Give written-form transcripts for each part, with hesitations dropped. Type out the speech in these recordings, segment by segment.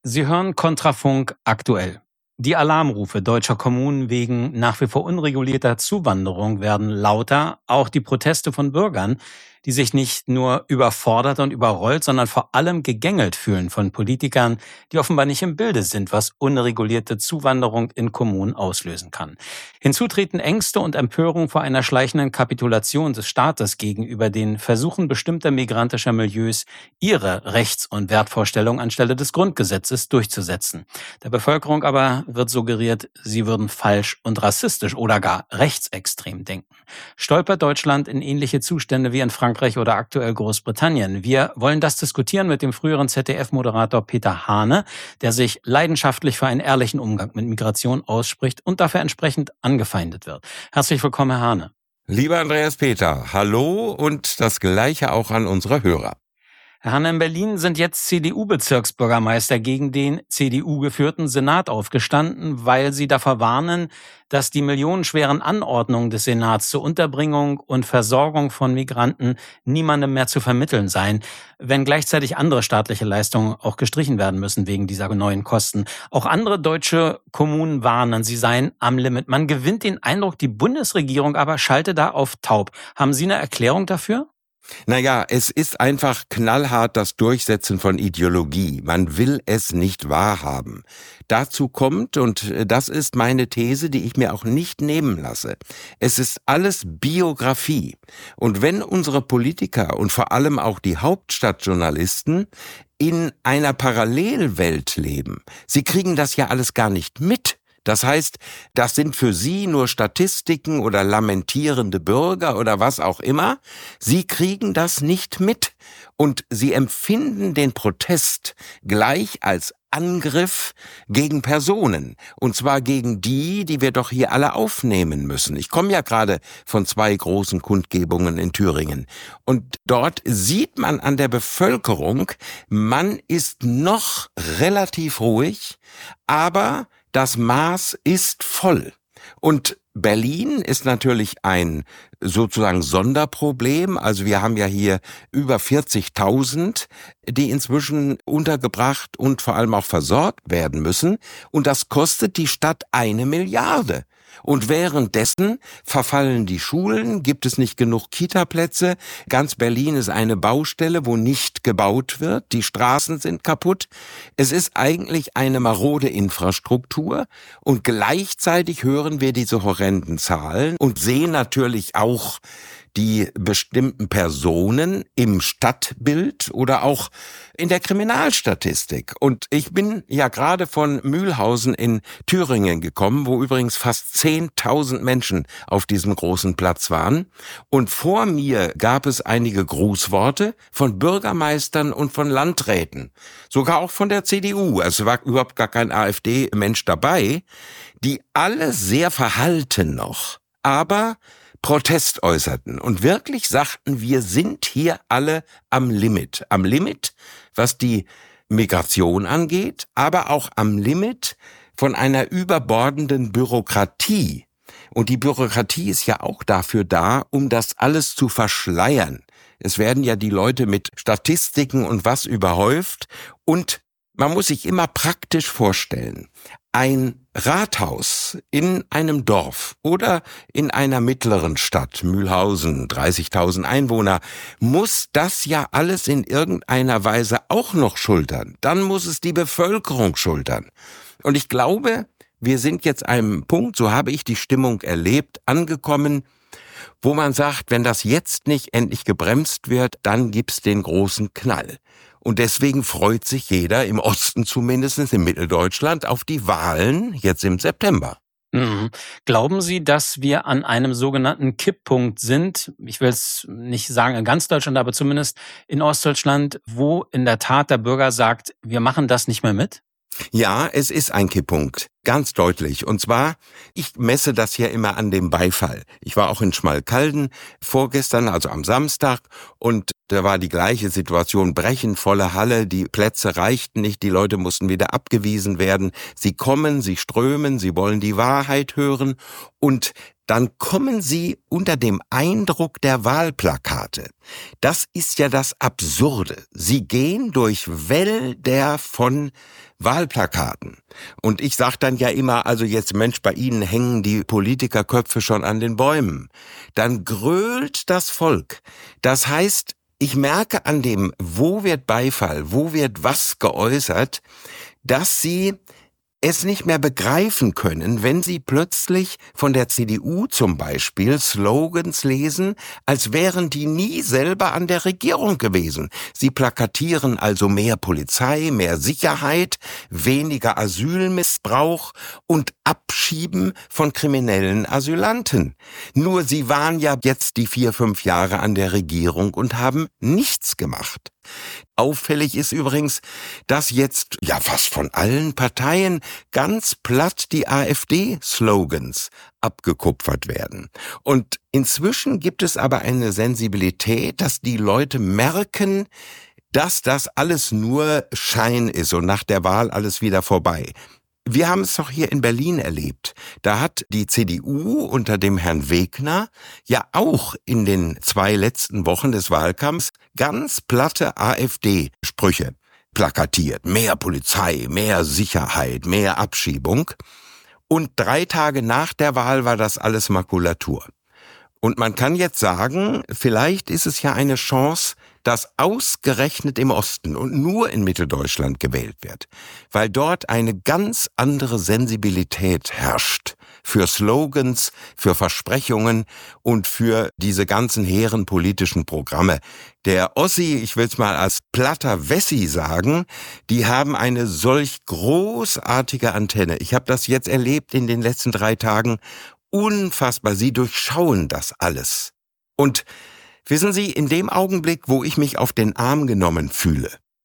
Sie hören Kontrafunk aktuell. Die Alarmrufe deutscher Kommunen wegen nach wie vor unregulierter Zuwanderung werden lauter. Auch die Proteste von Bürgern, die sich nicht nur überfordert und überrollt, sondern vor allem gegängelt fühlen von Politikern, die offenbar nicht im Bilde sind, was unregulierte Zuwanderung in Kommunen auslösen kann. Hinzu treten Ängste und Empörung vor einer schleichenden Kapitulation des Staates gegenüber den Versuchen bestimmter migrantischer Milieus, ihre Rechts- und Wertvorstellungen anstelle des Grundgesetzes durchzusetzen. Der Bevölkerung aber wird suggeriert, sie würden falsch und rassistisch oder gar rechtsextrem denken. Stolpert Deutschland in ähnliche Zustände wie in Frankreich oder aktuell Großbritannien? Wir wollen das diskutieren mit dem früheren ZDF-Moderator Peter Hane, der sich leidenschaftlich für einen ehrlichen Umgang mit Migration ausspricht und dafür entsprechend angefeindet wird. Herzlich willkommen, Herr Hane. Lieber Andreas Peter, hallo und das Gleiche auch an unsere Hörer. Herr Hane, in Berlin sind jetzt CDU-Bezirksbürgermeister gegen den CDU-geführten Senat aufgestanden, weil sie davor warnen, dass die millionenschweren Anordnungen des Senats zur Unterbringung und Versorgung von Migranten niemandem mehr zu vermitteln seien, wenn gleichzeitig andere staatliche Leistungen auch gestrichen werden müssen wegen dieser neuen Kosten. Auch andere deutsche Kommunen warnen, sie seien am Limit. Man gewinnt den Eindruck, die Bundesregierung aber schalte da auf taub. Haben Sie eine Erklärung dafür? Naja, es ist einfach knallhart das Durchsetzen von Ideologie. Man will es nicht wahrhaben. Dazu kommt, und das ist meine These, die ich mir auch nicht nehmen lasse, es ist alles Biografie. Und wenn unsere Politiker und vor allem auch die Hauptstadtjournalisten in einer Parallelwelt leben, sie kriegen das ja alles gar nicht mit. Das heißt, das sind für Sie nur Statistiken oder lamentierende Bürger oder was auch immer. Sie kriegen das nicht mit und Sie empfinden den Protest gleich als Angriff gegen Personen, und zwar gegen die wir doch hier alle aufnehmen müssen. Ich komme ja gerade von 2 großen Kundgebungen in Thüringen und dort sieht man an der Bevölkerung, man ist noch relativ ruhig, aber das Maß ist voll. Und Berlin ist natürlich ein sozusagen Sonderproblem. Also wir haben ja hier über 40.000, die inzwischen untergebracht und vor allem auch versorgt werden müssen. Und das kostet die Stadt 1 Milliarde. Und währenddessen verfallen die Schulen, gibt es nicht genug Kitaplätze. Ganz Berlin ist eine Baustelle, wo nicht gebaut wird. Die Straßen sind kaputt. Es ist eigentlich eine marode Infrastruktur. Und gleichzeitig hören wir diese horrenden Zahlen und sehen natürlich auch die bestimmten Personen im Stadtbild oder auch in der Kriminalstatistik. Und ich bin ja gerade von Mühlhausen in Thüringen gekommen, wo übrigens fast 10.000 Menschen auf diesem großen Platz waren. Und vor mir gab es einige Grußworte von Bürgermeistern und von Landräten, sogar auch von der CDU. Also war überhaupt gar kein AfD-Mensch dabei, die alle sehr verhalten noch, aber Protest äußerten und wirklich sagten, wir sind hier alle am Limit. Am Limit, was die Migration angeht, aber auch am Limit von einer überbordenden Bürokratie. Und die Bürokratie ist ja auch dafür da, um das alles zu verschleiern. Es werden ja die Leute mit Statistiken und was überhäuft und man muss sich immer praktisch vorstellen, ein Rathaus in einem Dorf oder in einer mittleren Stadt, Mühlhausen, 30.000 Einwohner, muss das ja alles in irgendeiner Weise auch noch schultern. Dann muss es die Bevölkerung schultern. Und ich glaube, wir sind jetzt an einem Punkt, so habe ich die Stimmung erlebt, angekommen, wo man sagt, wenn das jetzt nicht endlich gebremst wird, dann gibt's den großen Knall. Und deswegen freut sich jeder, im Osten zumindest, in Mitteldeutschland, auf die Wahlen jetzt im September. Glauben Sie, dass wir an einem sogenannten Kipppunkt sind? Ich will es nicht sagen in ganz Deutschland, aber zumindest in Ostdeutschland, wo in der Tat der Bürger sagt, wir machen das nicht mehr mit? Ja, es ist ein Kipppunkt. Ganz deutlich. Und zwar, ich messe das ja immer an dem Beifall. Ich war auch in Schmalkalden vorgestern, also am Samstag, und da war die gleiche Situation, brechend volle Halle, die Plätze reichten nicht, die Leute mussten wieder abgewiesen werden. Sie kommen, sie strömen, sie wollen die Wahrheit hören und dann kommen sie unter dem Eindruck der Wahlplakate. Das ist ja das Absurde. Sie gehen durch Wälder von Wahlplakaten. Und ich sag dann ja immer, also jetzt Mensch, bei Ihnen hängen die Politikerköpfe schon an den Bäumen. Dann grölt das Volk. Das heißt, ich merke an dem, wo wird Beifall, wo wird was geäußert, dass sie es nicht mehr begreifen können, wenn sie plötzlich von der CDU zum Beispiel Slogans lesen, als wären die nie selber an der Regierung gewesen. Sie plakatieren also mehr Polizei, mehr Sicherheit, weniger Asylmissbrauch und Abschieben von kriminellen Asylanten. Nur sie waren ja jetzt die 4-5 Jahre an der Regierung und haben nichts gemacht. Auffällig ist übrigens, dass jetzt ja fast von allen Parteien ganz platt die AfD-Slogans abgekupfert werden. Und inzwischen gibt es aber eine Sensibilität, dass die Leute merken, dass das alles nur Schein ist und nach der Wahl alles wieder vorbei. Wir haben es doch hier in Berlin erlebt. Da hat die CDU unter dem Herrn Wegner ja auch in den 2 letzten Wochen des Wahlkampfs ganz platte AfD-Sprüche plakatiert. Mehr Polizei, mehr Sicherheit, mehr Abschiebung. Und 3 Tage nach der Wahl war das alles Makulatur. Und man kann jetzt sagen, vielleicht ist es ja eine Chance, dass ausgerechnet im Osten und nur in Mitteldeutschland gewählt wird, weil dort eine ganz andere Sensibilität herrscht für Slogans, für Versprechungen und für diese ganzen hehren politischen Programme. Der Ossi, ich will's mal als platter Wessi sagen, die haben eine solch großartige Antenne. Ich habe das jetzt erlebt in den letzten 3 Tagen. Unfassbar, sie durchschauen das alles. Und wissen Sie, in dem Augenblick, wo ich mich auf den Arm genommen fühle,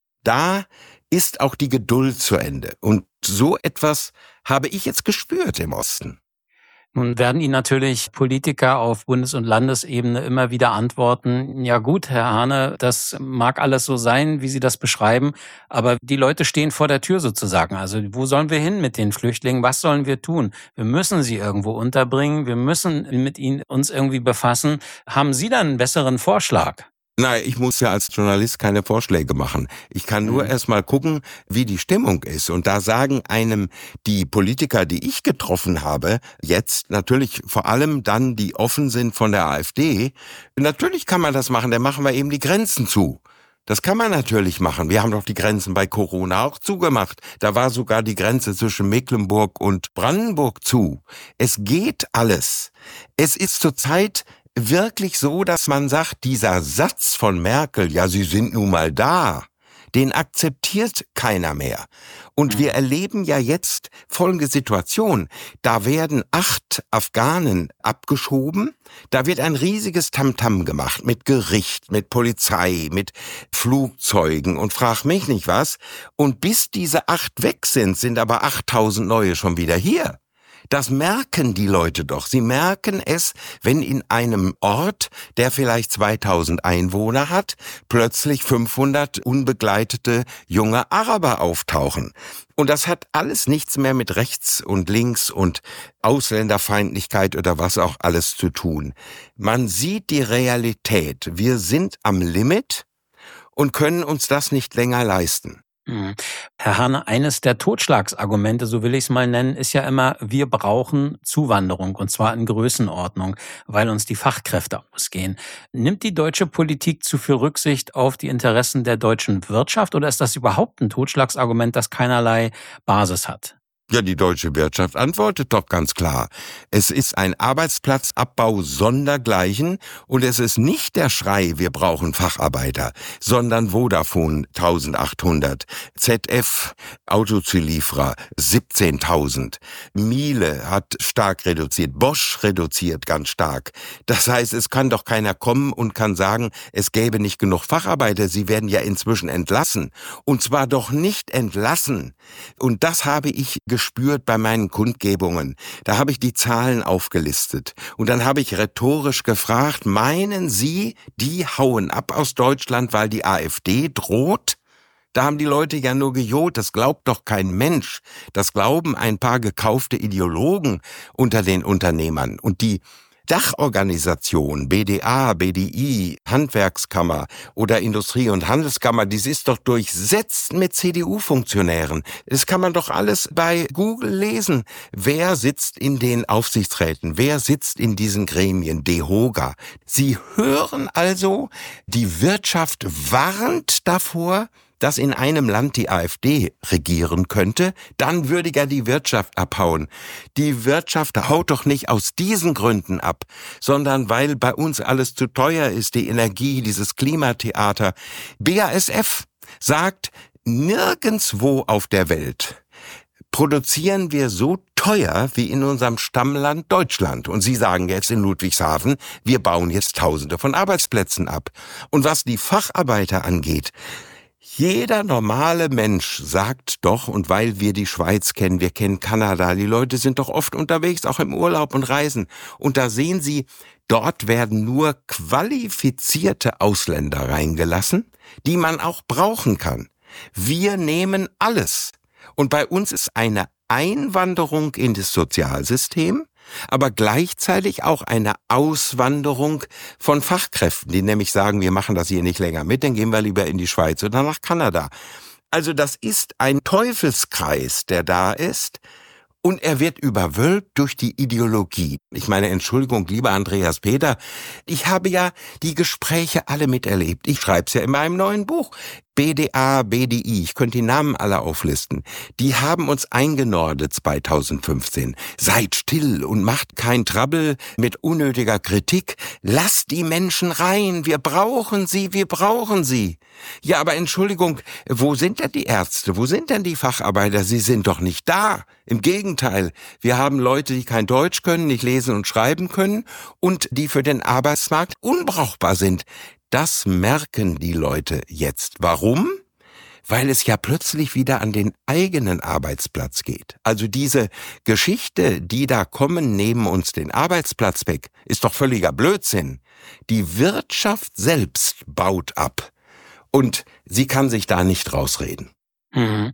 da ist auch die Geduld zu Ende. Und so etwas habe ich jetzt gespürt im Osten. Nun werden Ihnen natürlich Politiker auf Bundes- und Landesebene immer wieder antworten, ja gut, Herr Hahne, das mag alles so sein, wie Sie das beschreiben, aber die Leute stehen vor der Tür sozusagen. Also wo sollen wir hin mit den Flüchtlingen? Was sollen wir tun? Wir müssen sie irgendwo unterbringen, wir müssen mit ihnen uns irgendwie befassen. Haben Sie dann einen besseren Vorschlag? Nein, ich muss ja als Journalist keine Vorschläge machen. Ich kann nur erst mal gucken, wie die Stimmung ist. Und da sagen einem die Politiker, die ich getroffen habe, jetzt natürlich vor allem dann, die offen sind von der AfD, natürlich kann man das machen, dann machen wir eben die Grenzen zu. Das kann man natürlich machen. Wir haben doch die Grenzen bei Corona auch zugemacht. Da war sogar die Grenze zwischen Mecklenburg und Brandenburg zu. Es geht alles. Es ist zurzeit wirklich so, dass man sagt, dieser Satz von Merkel, ja, Sie sind nun mal da, den akzeptiert keiner mehr. Und wir erleben ja jetzt folgende Situation. Da werden 8 Afghanen abgeschoben. Da wird ein riesiges Tamtam gemacht mit Gericht, mit Polizei, mit Flugzeugen und frag mich nicht was. Und bis diese 8 weg sind aber 8000 neue schon wieder hier. Das merken die Leute doch. Sie merken es, wenn in einem Ort, der vielleicht 2000 Einwohner hat, plötzlich 500 unbegleitete junge Araber auftauchen. Und das hat alles nichts mehr mit rechts und links und Ausländerfeindlichkeit oder was auch alles zu tun. Man sieht die Realität. Wir sind am Limit und können uns das nicht länger leisten. Herr Hahne, eines der Totschlagsargumente, so will ich es mal nennen, ist ja immer, wir brauchen Zuwanderung, und zwar in Größenordnung, weil uns die Fachkräfte ausgehen. Nimmt die deutsche Politik zu viel Rücksicht auf die Interessen der deutschen Wirtschaft, oder ist das überhaupt ein Totschlagsargument, das keinerlei Basis hat? Ja, die deutsche Wirtschaft antwortet doch ganz klar. Es ist ein Arbeitsplatzabbau sondergleichen und es ist nicht der Schrei, wir brauchen Facharbeiter, sondern Vodafone 1800, ZF Autozulieferer 17.000, Miele hat stark reduziert, Bosch reduziert ganz stark. Das heißt, es kann doch keiner kommen und kann sagen, es gäbe nicht genug Facharbeiter, sie werden ja inzwischen entlassen. Und zwar doch nicht entlassen. Und das habe ich gespürt bei meinen Kundgebungen. Da habe ich die Zahlen aufgelistet. Und dann habe ich rhetorisch gefragt, meinen Sie, die hauen ab aus Deutschland, weil die AfD droht? Da haben die Leute ja nur gejohlt, das glaubt doch kein Mensch. Das glauben ein paar gekaufte Ideologen unter den Unternehmern. Und die Dachorganisation, BDA, BDI, Handwerkskammer oder Industrie- und Handelskammer, dies ist doch durchsetzt mit CDU-Funktionären. Das kann man doch alles bei Google lesen. Wer sitzt in den Aufsichtsräten? Wer sitzt in diesen Gremien? DEHOGA. Sie hören also, die Wirtschaft warnt davor, dass in einem Land die AfD regieren könnte, dann würde ja die Wirtschaft abhauen. Die Wirtschaft haut doch nicht aus diesen Gründen ab, sondern weil bei uns alles zu teuer ist, die Energie, dieses Klimatheater. BASF sagt, nirgendswo auf der Welt produzieren wir so teuer wie in unserem Stammland Deutschland. Und Sie sagen jetzt in Ludwigshafen, wir bauen jetzt Tausende von Arbeitsplätzen ab. Und was die Facharbeiter angeht, jeder normale Mensch sagt doch, und weil wir die Schweiz kennen, wir kennen Kanada, die Leute sind doch oft unterwegs, auch im Urlaub und reisen. Und da sehen Sie, dort werden nur qualifizierte Ausländer reingelassen, die man auch brauchen kann. Wir nehmen alles. Und bei uns ist eine Einwanderung in das Sozialsystem, aber gleichzeitig auch eine Auswanderung von Fachkräften, die nämlich sagen, wir machen das hier nicht länger mit, dann gehen wir lieber in die Schweiz oder nach Kanada. Also das ist ein Teufelskreis, der da ist. Und er wird überwölbt durch die Ideologie. Ich meine, Entschuldigung, lieber Andreas Peter, ich habe ja die Gespräche alle miterlebt. Ich schreibe es ja in meinem neuen Buch. BDA, BDI, ich könnte die Namen alle auflisten. Die haben uns eingenordet 2015. Seid still und macht kein Trouble mit unnötiger Kritik. Lasst die Menschen rein. Wir brauchen sie, wir brauchen sie. Ja, aber Entschuldigung, wo sind denn die Ärzte? Wo sind denn die Facharbeiter? Sie sind doch nicht da. Im Gegenteil, wir haben Leute, die kein Deutsch können, nicht lesen und schreiben können und die für den Arbeitsmarkt unbrauchbar sind. Das merken die Leute jetzt. Warum? Weil es ja plötzlich wieder an den eigenen Arbeitsplatz geht. Also diese Geschichte, die da kommen, nehmen uns den Arbeitsplatz weg, ist doch völliger Blödsinn. Die Wirtschaft selbst baut ab und sie kann sich da nicht rausreden. Mhm.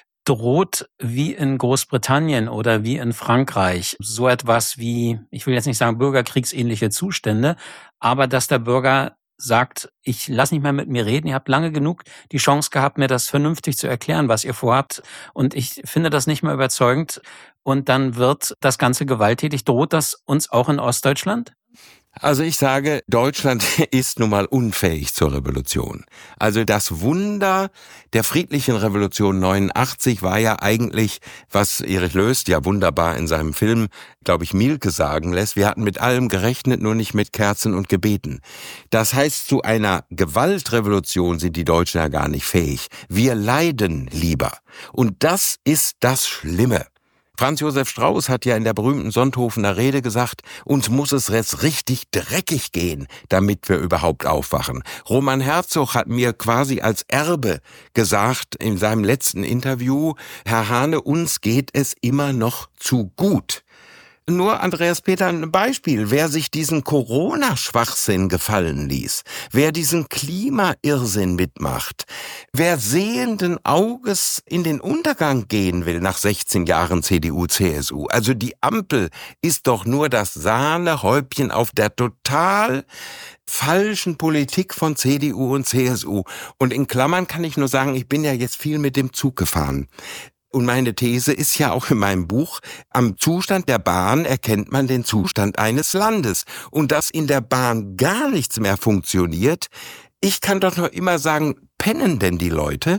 Droht wie in Großbritannien oder wie in Frankreich so etwas wie, ich will jetzt nicht sagen bürgerkriegsähnliche Zustände, aber dass der Bürger sagt, ich lasse nicht mehr mit mir reden, ihr habt lange genug die Chance gehabt, mir das vernünftig zu erklären, was ihr vorhabt, und ich finde das nicht mehr überzeugend, und dann wird das Ganze gewalttätig. Droht das uns auch in Ostdeutschland? Also ich sage, Deutschland ist nun mal unfähig zur Revolution. Also das Wunder der friedlichen Revolution 89 war ja eigentlich, was Erich Löst ja wunderbar in seinem Film, glaube ich, Mielke sagen lässt, wir hatten mit allem gerechnet, nur nicht mit Kerzen und Gebeten. Das heißt, zu einer Gewaltrevolution sind die Deutschen ja gar nicht fähig. Wir leiden lieber. Und das ist das Schlimme. Franz Josef Strauß hat ja in der berühmten Sonthofener Rede gesagt, uns muss es jetzt richtig dreckig gehen, damit wir überhaupt aufwachen. Roman Herzog hat mir quasi als Erbe gesagt in seinem letzten Interview, Herr Hahne, uns geht es immer noch zu gut. Nur, Andreas Peter, ein Beispiel. Wer sich diesen Corona-Schwachsinn gefallen ließ, wer diesen Klima-Irrsinn mitmacht, wer sehenden Auges in den Untergang gehen will nach 16 Jahren CDU, CSU. Also die Ampel ist doch nur das Sahnehäubchen auf der total falschen Politik von CDU und CSU. Und in Klammern kann ich nur sagen, ich bin ja jetzt viel mit dem Zug gefahren. Und meine These ist ja auch in meinem Buch, am Zustand der Bahn erkennt man den Zustand eines Landes. Und dass in der Bahn gar nichts mehr funktioniert, ich kann doch noch immer sagen, pennen denn die Leute?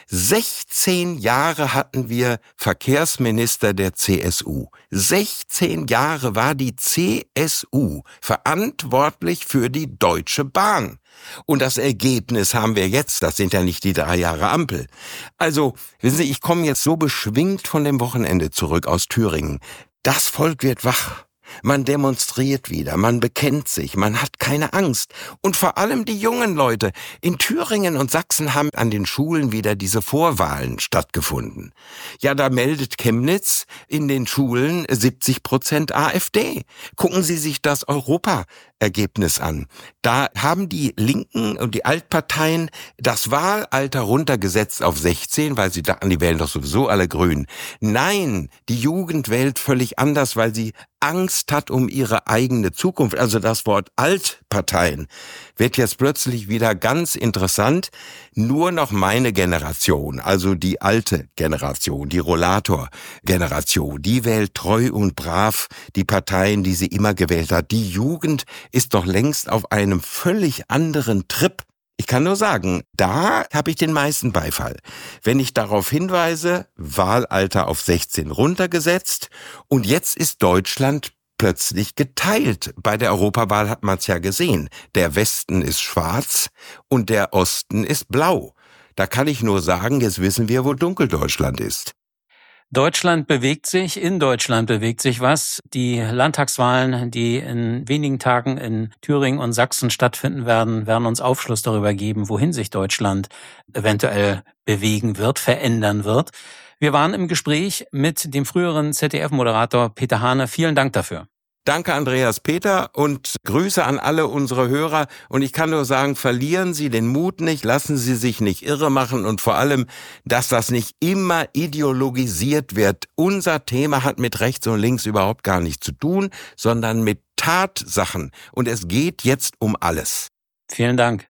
16 Jahre hatten wir Verkehrsminister der CSU. 16 Jahre war die CSU verantwortlich für die Deutsche Bahn. Und das Ergebnis haben wir jetzt, das sind ja nicht die 3 Jahre Ampel. Also, wissen Sie, ich komme jetzt so beschwingt von dem Wochenende zurück aus Thüringen. Das Volk wird wach. Man demonstriert wieder, man bekennt sich, man hat keine Angst. Und vor allem die jungen Leute. In Thüringen und Sachsen haben an den Schulen wieder diese Vorwahlen stattgefunden. Ja, da meldet Chemnitz in den Schulen 70% AfD. Gucken Sie sich das Europaergebnis an. Da haben die Linken und die Altparteien das Wahlalter runtergesetzt auf 16, weil sie dachten, die wählen doch sowieso alle Grün. Nein, die Jugend wählt völlig anders, weil sie Angst hat um ihre eigene Zukunft. Also das Wort Altparteien wird jetzt plötzlich wieder ganz interessant. Nur noch meine Generation, also die alte Generation, die Rollator-Generation, die wählt treu und brav die Parteien, die sie immer gewählt hat. Die Jugend ist doch längst auf einem völlig anderen Trip. Ich kann nur sagen, da habe ich den meisten Beifall. Wenn ich darauf hinweise, Wahlalter auf 16 runtergesetzt und jetzt ist Deutschland plötzlich geteilt. Bei der Europawahl hat man es ja gesehen. Der Westen ist schwarz und der Osten ist blau. Da kann ich nur sagen, jetzt wissen wir, wo Dunkeldeutschland ist. In Deutschland bewegt sich was. Die Landtagswahlen, die in wenigen Tagen in Thüringen und Sachsen stattfinden werden uns Aufschluss darüber geben, wohin sich Deutschland eventuell bewegen wird, verändern wird. Wir waren im Gespräch mit dem früheren ZDF-Moderator Peter Hane. Vielen Dank dafür. Danke, Andreas Peter, und Grüße an alle unsere Hörer. Und ich kann nur sagen, verlieren Sie den Mut nicht, lassen Sie sich nicht irre machen und vor allem, dass das nicht immer ideologisiert wird. Unser Thema hat mit rechts und links überhaupt gar nichts zu tun, sondern mit Tatsachen. Und es geht jetzt um alles. Vielen Dank.